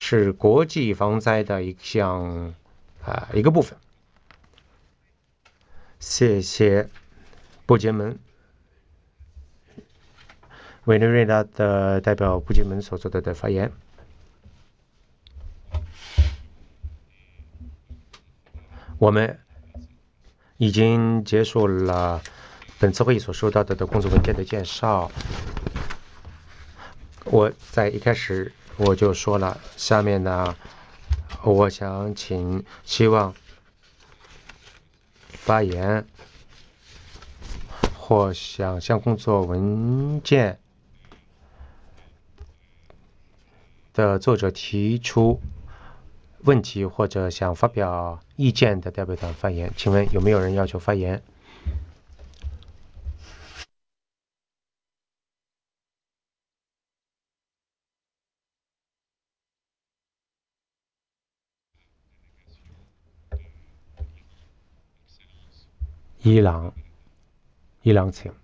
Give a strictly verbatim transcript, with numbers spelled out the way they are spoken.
是国际防灾的一项啊、一个部分。谢谢布杰门，委内瑞拉的代表布杰门所做的的发言。我们已经结束了本次会议所收到的的工作文件的介绍。我在一开始我就说了，下面呢，我想请希望发言或想向工作文件的作者提出问题或者想发表意见的代表团发言。请问有没有人要求发言？伊朗，伊朗请。